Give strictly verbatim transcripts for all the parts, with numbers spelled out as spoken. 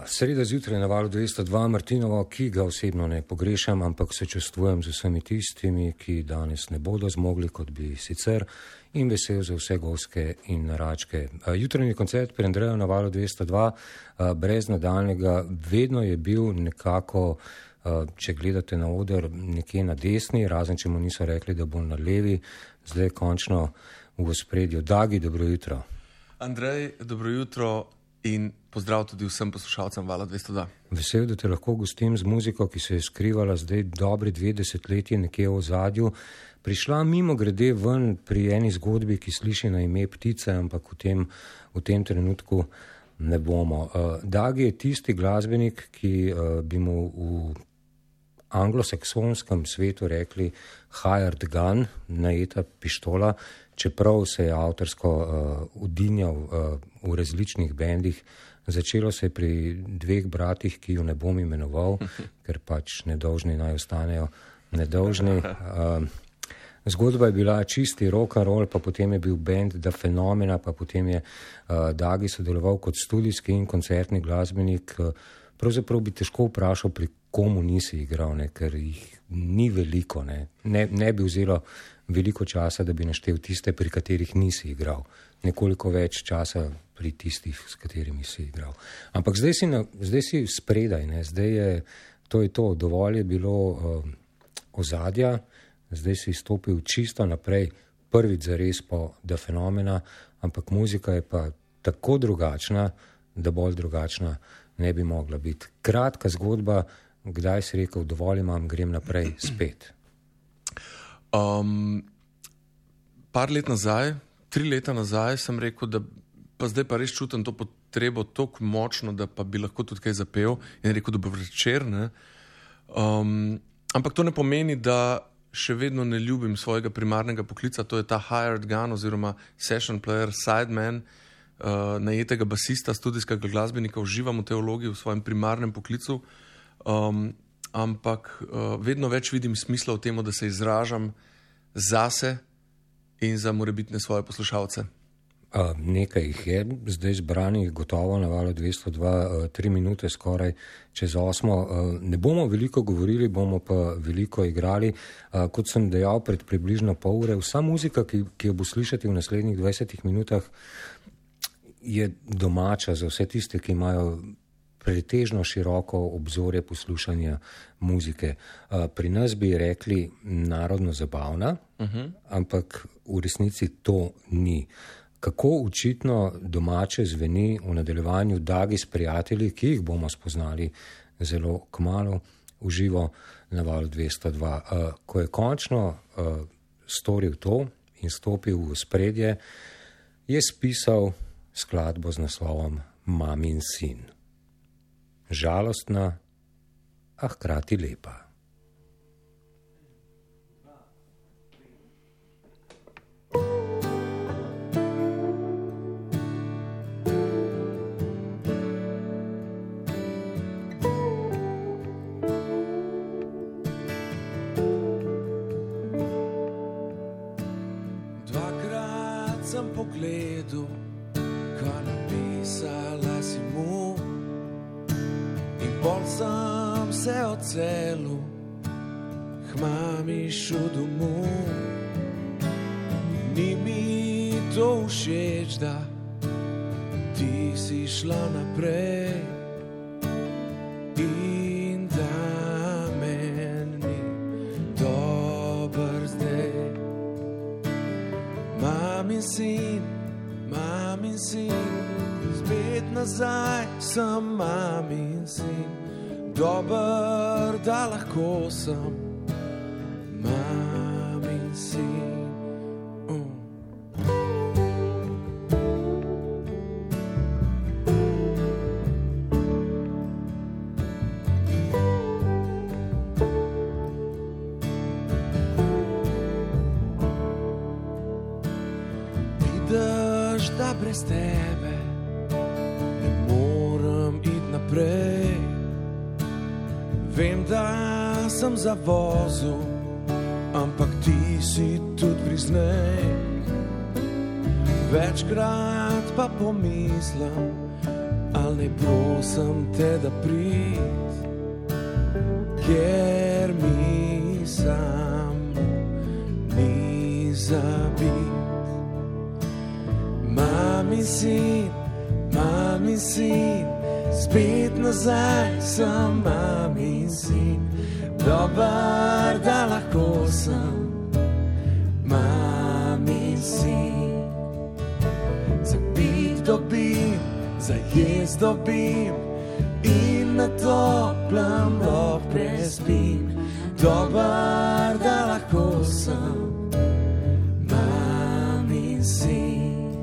Sreda zjutraj na valu dvesto dva Martinovo, ki ga osebno ne pogrešam, ampak sočustvujem z vsemi tistimi, ki danes ne bodo zmogli, kot bi sicer, in vesel za vse goske in račke. Jutranji koncert pri Andreju na valu dvesto dva, brez nadaljnega, vedno je bil nekako, če gledate na oder, nekje na desni, razen če mu niso rekli, da bo na levi, zdaj končno v ospredju. Dagi, dobro jutro. Andrej, dobro jutro. In pozdrav tudi vsem poslušalcem Vala dvesto dva. Vesel, da te lahko gostim z muziko, ki se je skrivala zdaj dobri dve desetletji nekje v ozadju. Prišla mimo grede ven pri eni zgodbi, ki sliši na ime Ptice, ampak v tem, v tem trenutku ne bomo. Uh, Dagi je tisti glasbenik, ki uh, bi mu v anglosaksonskem svetu rekli hired gun, najeta pištola, čeprav se je avtorsko uh, udinjal uh, v različnih bendih. Začelo se je pri dveh bratih, ki ju ne bom imenoval, ker pač nedolžni naj ostanejo nedolžni. Uh, zgodba je bila čisti rock and roll, pa potem je bil bend The Phenomena, pa potem je uh, Dagi sodeloval kot studijski in koncertni glasbenik. Uh, pravzaprav bi težko vprašal, pri komu nisi igral, ne, ker jih ni veliko. Ne. Ne, ne bi vzelo veliko časa, da bi naštel tiste, pri katerih nisi igral. Nekoliko več časa pri tistih, s katerimi si igral. Ampak zdaj si, na, zdaj si spredaj, ne. Zdaj je, to je to, dovolj je bilo um, ozadja, zdaj si stopil čisto naprej, prvič zares po The Phenomena, ampak muzika je pa tako drugačna, da bolj drugačna ne bi mogla biti. Kratka zgodba, kdaj si rekel, dovolj imam, grem naprej spet? Um, par let nazaj, tri leta nazaj sem rekel, da pa zdaj pa res čutim to potrebo tako močno, da pa bi lahko tudi kaj zapel in rekel, da bo večer, ne. Um, ampak to ne pomeni, da še vedno ne ljubim svojega primarnega poklica, to je ta hired gun oziroma session player, sideman, uh, najetega basista, studijskega glasbenika, uživam v tej vlogi v svojem primarnem poklicu. Um, ampak uh, vedno več vidim smisla v tem, da se izražam zase in za morebitne svoje poslušalce. Uh, nekaj jih je, zdaj zbranih gotovo na valu dvesto dva, uh, tri minute skoraj čez osmo. Uh, ne bomo veliko govorili, bomo pa veliko igrali. Uh, kot sem dejal pred približno pol ure, vsa muzika, ki, ki jo bo slišati v naslednjih dvajsetih minutah, je domača za vse tiste, ki imajo pretežno široko obzorje poslušanja muzike. Pri nas bi rekli narodno zabavna, uh-huh. ampak v resnici to ni. Kako očitno domače zveni v nadaljevanju Dagi s prijatelji, ki jih bomo spoznali zelo kmalu v živo na valu dvesto dva. Ko je končno storil to in stopil v spredje, je spisal skladbo z naslovom Mamin sin. Žalostna, a hkrati lepa. Dvakrat sem pogledal, kaj napisala si mu, bolj sem se odselil k mami šel domov. Ni mi to všeč, da ti si šla naprej in da meni ni dober zdaj. Mamin sin, mamin sin, spet nazaj sem mamin sin, dober, da lahko sem mamin sin. Uh. Vidiš, da brez tebe naprej. Vem, da sem zavozil, ampak ti si tudi priznaj. Večkrat pa pomislim, ali ne prosim te, da prid, ker mi sam ni zabit. Mami sin, mami sin, spet nazaj sem mami sin. Dobar, da lahko sem mami sin. Za pit dobim, za jez dobim in na toplem lahko prespim. Dobar, da lahko sem mami sin.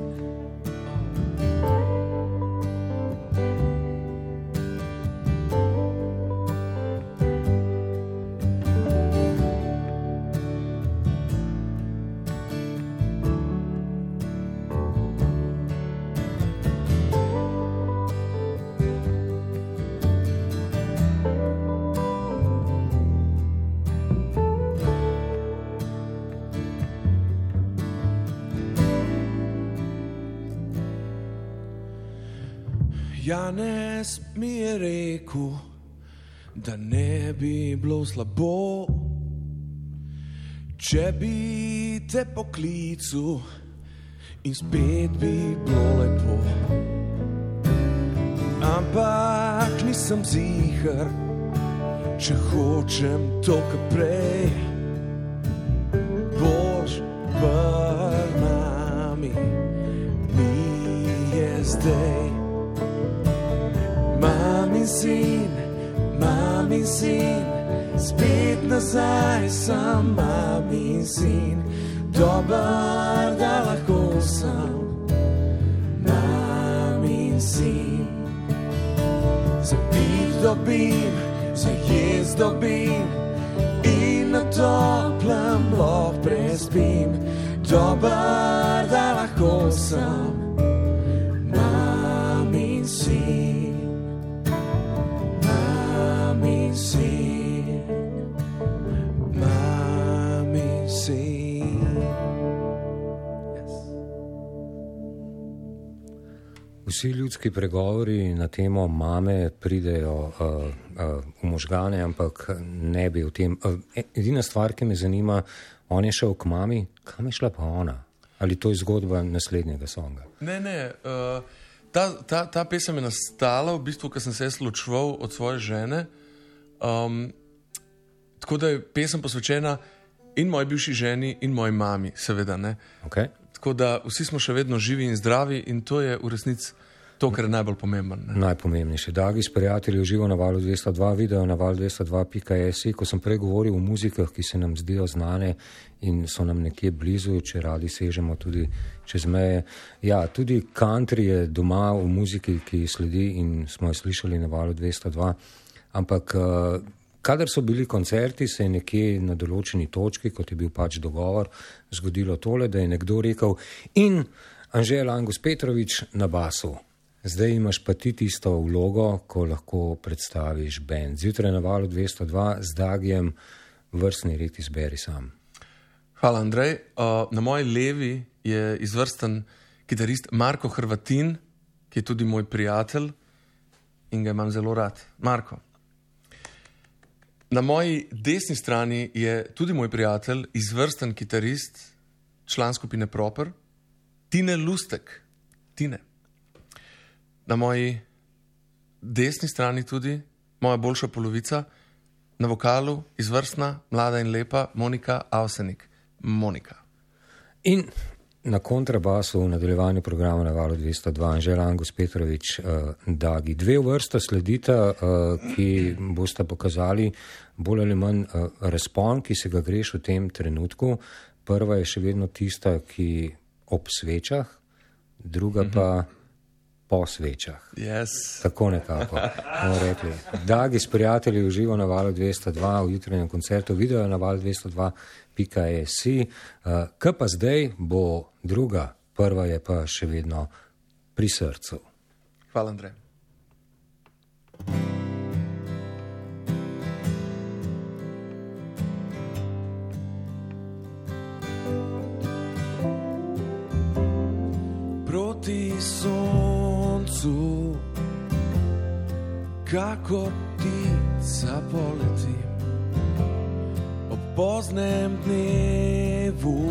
Janez mi je rekel, da ne bi bilo slabo, če bi te poklical in spet bi bilo lepo. Ampak nisem ziher, če hočem to kar prej. Bož pri nami, mi je zdaj. Mami sin, mami sin, spet nazaj sem mami sin. Dobar, da lahko sem mami sin. Za pit dobim, za jez dobim in na toplem lahko prespim. Dobar, da lahko sem mami sin. Sin, mami sin. Yes. Vsi ljudski pregovori na temo mame pridejo uh, uh, v možgane, ampak ne bi v tem. Uh, edina stvar, ki me zanima, on je šel k mami, kam je šla pa ona? Ali to je zgodba naslednjega songa? Ne, ne. Uh, ta, ta, ta pesem je nastala v bistvu, ko sem se jaz ločeval od svoje žene. Um, tako da je pesem posvečena in moji bivši ženi in moji mami, seveda. Ne? Okay. Tako da vsi smo še vedno živi in zdravi in to je v resnici to, kar je najbolj pomembno. Najpomembnejše. Dragi prijatelji, živo na Valu dvesto dva, video na val dvesto dva pika si. Ko sem prej govoril o muzikah, ki se nam zdijo znane in so nam nekje blizu, če radi sežemo tudi čez meje. Ja, tudi country je doma v muziki, ki sledi in smo jo slišali na Valu dvesto dva. Ampak, kadar so bili koncerti, se je nekje na določeni točki, kot je bil pač dogovor, zgodilo tole, da je nekdo rekel in Anže Langus Petrovič na basu. Zdaj imaš pa ti tisto vlogo, ko lahko predstaviš band. Zjutraj na Valu dvesto dva z Dagijem vrstni red izberi sam. Hvala, Andrej. Uh, na moji levi je izvrsten kitarist Marko Hrvatin, ki je tudi moj prijatelj in ga imam zelo rad. Marko. Na moji desni strani je tudi moj prijatelj, izvrsten kitarist, član skupine Proper, Tine Lustek. Tine. Na moji desni strani tudi moja boljša polovica, na vokalu izvrstna, mlada in lepa Monika Avsenik. Monika. In na kontrabasu v nadaljevanju programa na Valu dvesto dva Anže Langus Petrovič, uh, Dagi. Dve vrsta sledita, uh, ki boste pokazali bolj ali manj uh, razpon, ki se ga greš v tem trenutku. Prva je še vedno tista, ki ob svečah, druga mm-hmm. pa po svečah. Yes. Tako nekako. No, rekli. Dagi s prijatelji uživo na Valu dvesto dva v jutranjem koncertu, video na Valu dvesto dva pika si. Uh, kaj pa zdaj bo druga, prva je pa še vedno pri srcu. Hvala, Andrej. Proti soncu kako ptica poletim ob poznem dnevu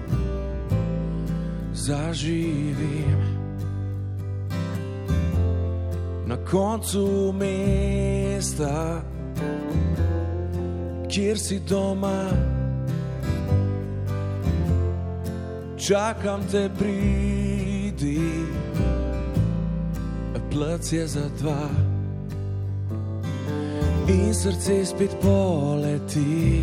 zaživim na koncu mesta, kjer si doma. Čakam te, pridi, plac je za dva in srce spet poleti,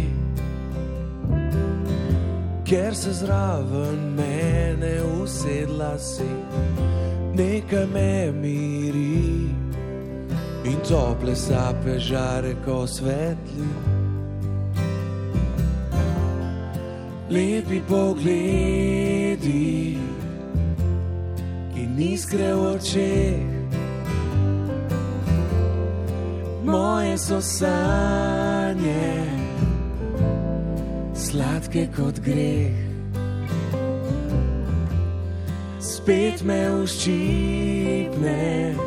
ker se zraven mene usedla si. Nekaj me miri in tople sape žare ko svetli. Lepi pogledi in iskre v očeh, moje so sanje, sladke kot greh. Spet me uščipne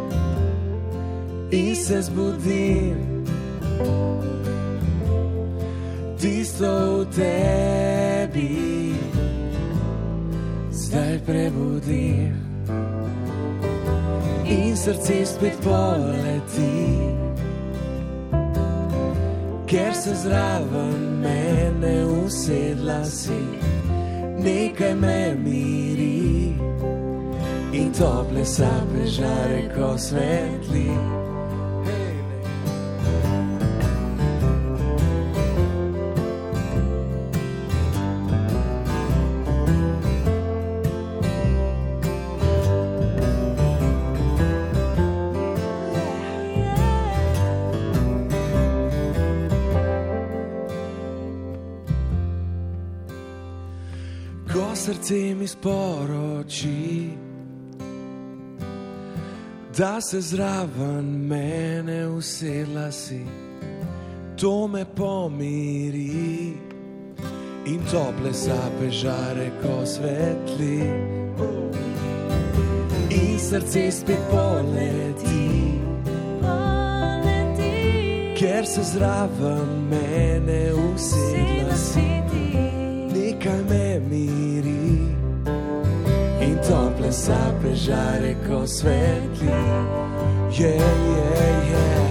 in se zbudim, tisto v tebi zdaj prebudim in srce spet poleti, ker se zraven mene usedla si. Nekaj me miri in tople sape žare ko svetli. Srce mi sporoči, da se zraven mene usedla si. To me pomiri in tople sape žare ko svetli in srce spet poleti, ker se zraven mene usedla si. Nekaj me miri in tople sape žare ko svetli. Yeah, yeah, yeah.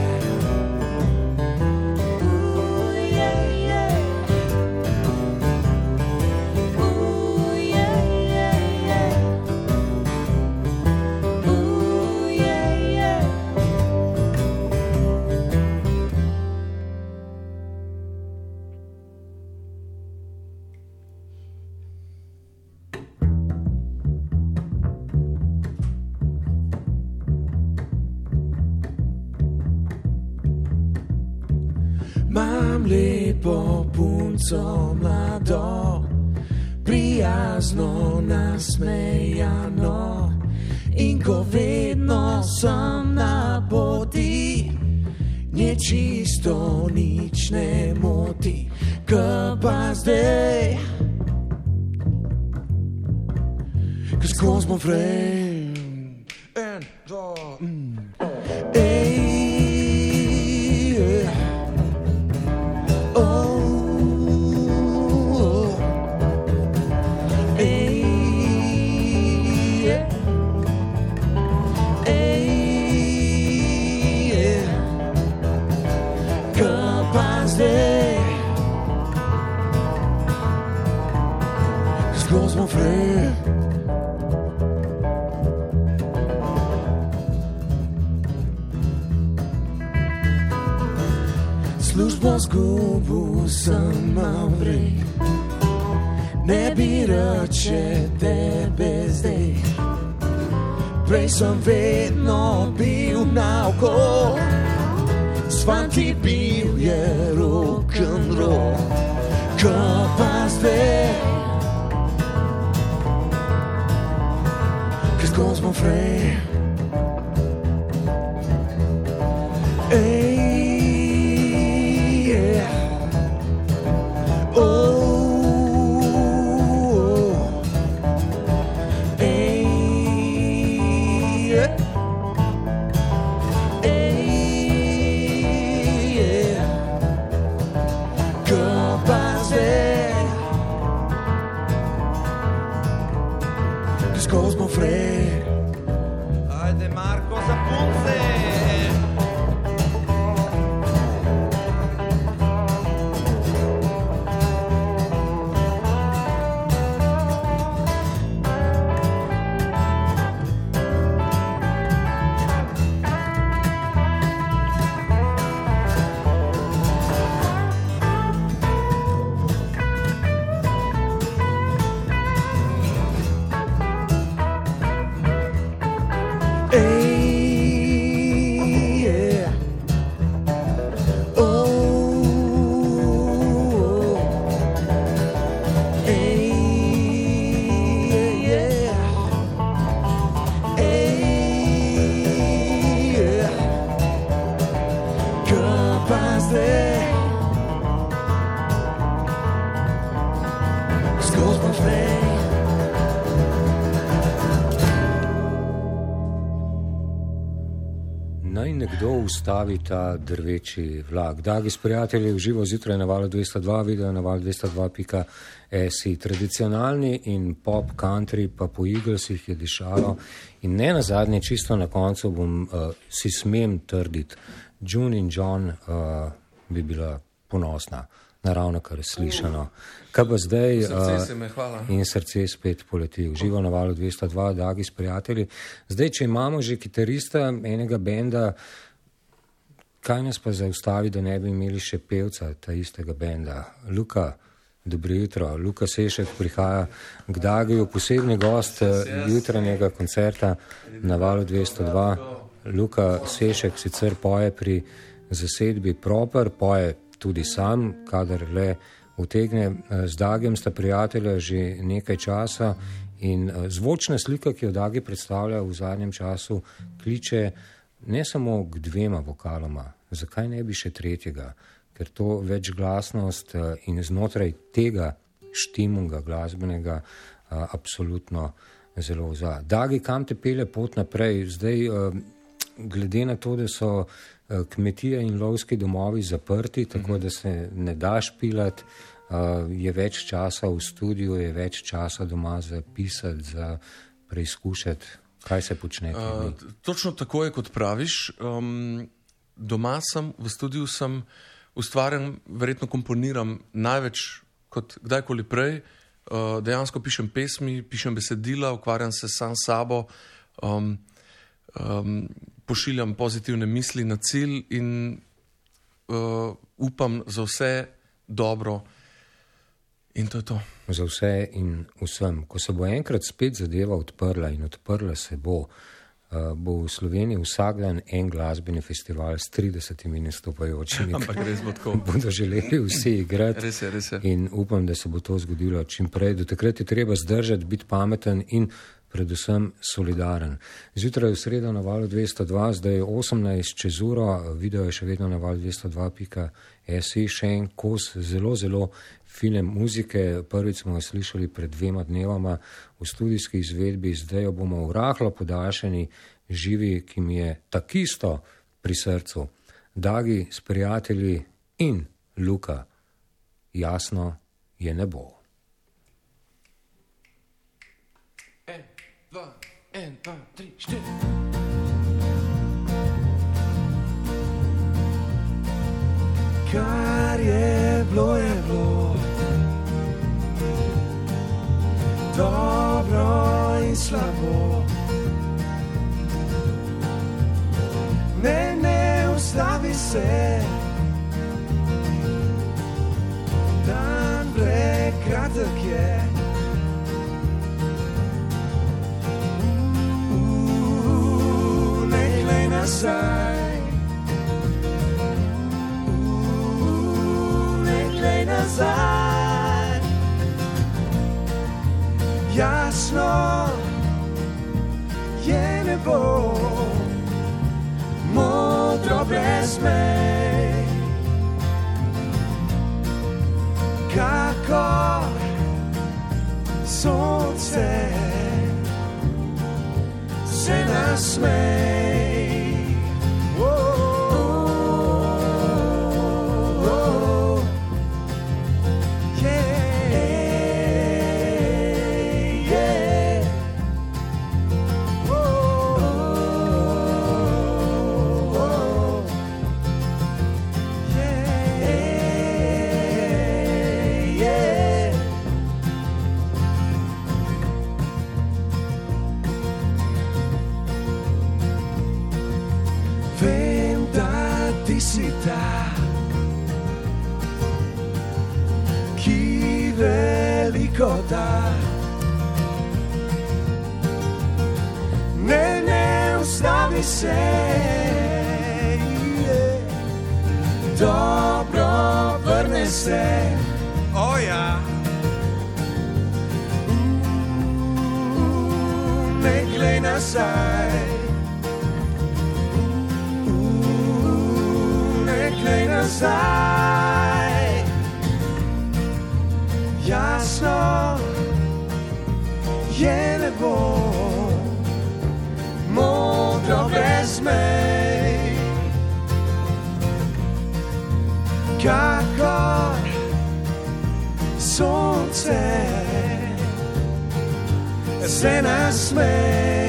Mam lepo punco mlado, prijazno nasmejano, in ko vedno sem na poti, nje čisto nič ne moti. Kaj pa zdaj, ko skozi moj frame, en, dva, mm. Ej, skozi moj frame. Službo zgubil sem vrej, ne bi reče tebe zdaj. Prej sem vedno bil naokol, s fanti bil je rock'n'roll. Kaj pa zdaj, ko skozi moj frame. Ej, Hey, Naj nekdo ustavi ta drveči vlak. Dragi prijatelji, v živo zjutraj na valu dvesto dva, video na valu dvesto dva pika si. Tradicionalni in pop country pa po Eaglesih je dišalo in ne nazadnje, čisto na koncu bom uh, si smem trditi, June in John uh, bi bila ponosna, naravno kar je slišano. Kaj pa zdaj uh, in srce spet poleti. V živo na valu dvesto dva, dragi prijatelji. Zdaj, če imamo že kitarista enega benda, kaj nas pa zaustavi, da ne bi imeli še pevca ta istega benda? Luka, dobro jutro. Luka Sešek prihaja k Dagiju, posebni gost jutranjega koncerta na valu dvesto dva. Luka Sešek sicer poje pri zasedbi Proper, poje tudi sam, kadar le utegne. Z Dagijem sta prijatelja že nekaj časa in zvočna slika, ki jo Dagi predstavlja v zadnjem času, kliče ne samo k dvema vokaloma, zakaj ne bi še tretjega, ker to večglasnost in znotraj tega štimunga glasbenega absolutno zelo za. Dagi, kam te pelje pot naprej? Zdaj, glede na to, da so kmetije in lovski domovi zaprti, tako da se ne da špilati, je več časa v studiu, je več časa doma za pisati, za preizkušati, kaj se počne. Uh, točno tako je, kot praviš. Um, doma sem, v studiu sem, ustvarjam, verjetno komponiram največ kot kdajkoli prej. Uh, dejansko pišem pesmi, pišem besedila, ukvarjam se sam s sabo, um, um, pošiljam pozitivne misli na cilj in uh, upam za vse dobro. In to je to. Za vse in vsem. Ko se bo enkrat spet zadeva odprla in odprla se bo, uh, bo v Sloveniji vsak dan en glasbeni festival s tridesetimi nastopajočimi. Ampak res bo tako. Bodo želeli vsi igrati. Res je, res je. In upam, da se bo to zgodilo čim prej. Do takrat je treba zdržati, biti pameten in predvsem solidaren. Zjutraj v sredo na valu dvesto dva, zdaj je osemnajst čez uro, video je še vedno na valu dvesto dva pika si, še en kos zelo, zelo fine muzike. Prvič smo jo slišali pred dvema dnevama v studijski izvedbi, zdaj jo bomo v rahlo podaljšani živi, ki mi je takisto pri srcu. Dagi s prijatelji in Luka, jasno je ne bo. Dva, en, dva, tri, štiri. Kar je bilo, je bilo dobro in slabo. Ne, ne, ustavi se, dan prekratek je. Nazaj, ne glej nazaj. Jasno je nebo, modro brez mej. Kako sonce se nasmej. Da. Ne, ne, ustavi se, dobro vrne se, oh ja. Ne glej nazaj, ne glej nazaj. Jasno je nebo, modro brez mej. se nasmej.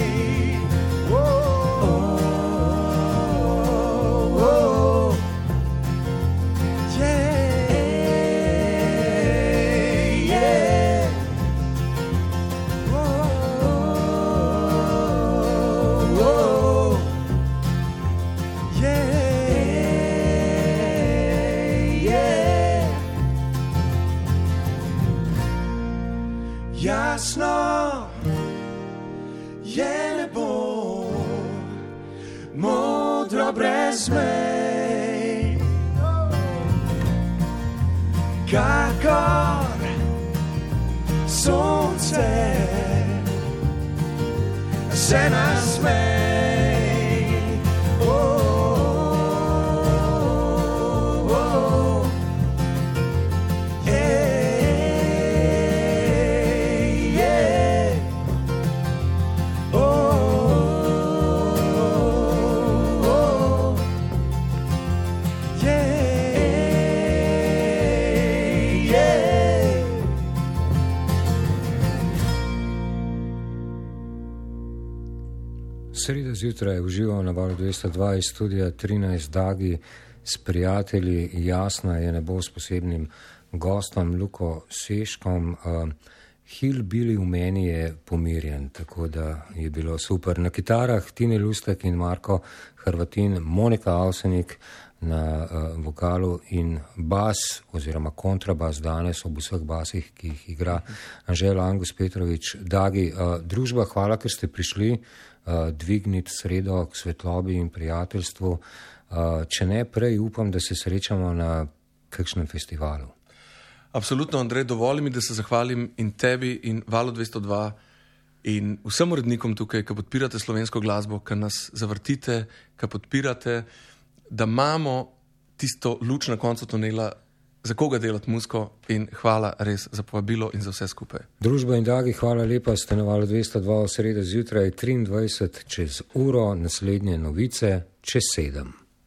Jasno je nebo, modro brez mej, kakor sonce se nasmej. Sreda zjutraj užival na valu dvesto dva iz studia trinajst Dagi s prijatelji. Jasna je nebo s posebnim gostom Luko Seškom. Uh, Hillbilly v meni je pomirjen, tako da je bilo super. Na kitarah Tine Lustek in Marko Hrvatin, Monika Avsenik na uh, vokalu in bas oziroma kontrabas danes ob vseh basih, ki jih igra Anžel Angus Petrovič. Dagi, uh, družba, hvala, ker ste prišli uh, dvigniti sredo k svetlobi in prijateljstvu. Uh, če ne prej, upam, da se srečamo na kakšnem festivalu. Absolutno, Andrej, dovoli mi, da se zahvalim in tebi in Valu dvesto dva in vsem urednikom tukaj, ki podpirate slovensko glasbo, ki nas zavrtite, ki podpirate, da imamo tisto luč na koncu tunela, za koga delati muziko, in hvala res za povabilo in za vse skupaj. Družba in Dagi, hvala lepa, ste na Valu dvesto dva v sredo zjutraj triindvajset čez uro, naslednje novice čez sedem.